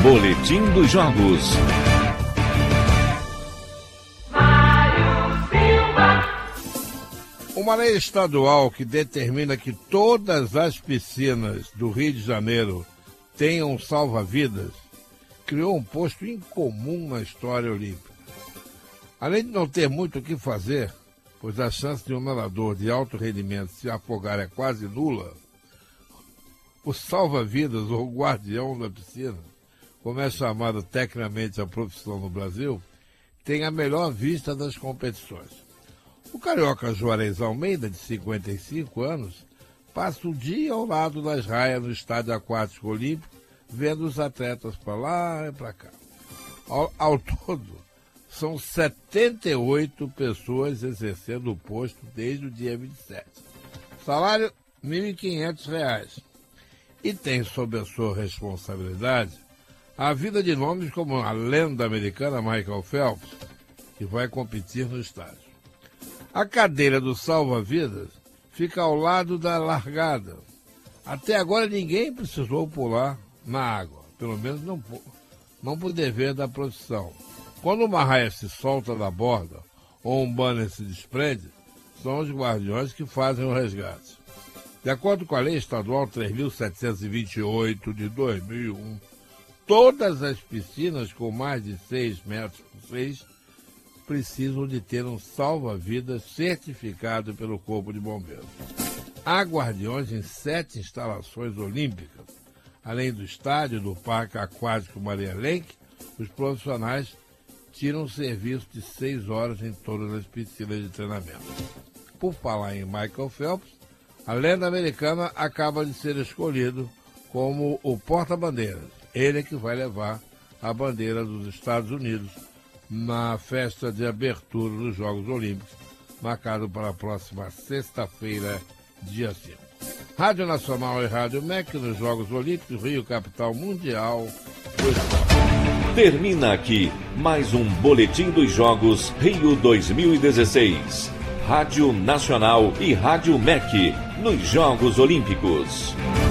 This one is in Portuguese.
Boletim dos Jogos. Uma lei estadual que determina que todas as piscinas do Rio de Janeiro tenham salva-vidas criou um posto incomum na história olímpica. Além de não ter muito o que fazer, pois a chance de um nadador de alto rendimento se afogar é quase nula, o salva-vidas, ou guardião da piscina, como é chamada tecnicamente a profissão no Brasil, tem a melhor vista das competições. O carioca Juarez Almeida, de 55 anos, passa o dia ao lado das raias no estádio aquático olímpico, vendo os atletas para lá e para cá. Ao todo, são 78 pessoas exercendo o posto desde o dia 27. Salário, R$ 1.500. E tem sob a sua responsabilidade a vida de nomes como a lenda americana Michael Phelps, que vai competir no estádio. A cadeira do salva-vidas fica ao lado da largada. Até agora ninguém precisou pular na água, pelo menos não por dever da profissão. Quando uma raia se solta da borda ou um banner se desprende, são os guardiões que fazem o resgate. De acordo com a Lei Estadual 3.728 de 2001, todas as piscinas com mais de 6 metros por 6 precisam de ter um salva-vidas certificado pelo Corpo de Bombeiros. Há guardiões em 7 instalações olímpicas. Além do estádio do Parque Aquático Maria Lenk, os profissionais tiram serviço de 6 horas em todas as piscinas de treinamento. Por falar em Michael Phelps, a lenda americana acaba de ser escolhido como o porta-bandeiras. Ele é que vai levar a bandeira dos Estados Unidos na festa de abertura dos Jogos Olímpicos, marcado para a próxima sexta-feira, dia 5. Rádio Nacional e Rádio MEC nos Jogos Olímpicos, Rio, capital mundial do esporte. Termina aqui mais um Boletim dos Jogos Rio 2016. Rádio Nacional e Rádio MEC nos Jogos Olímpicos.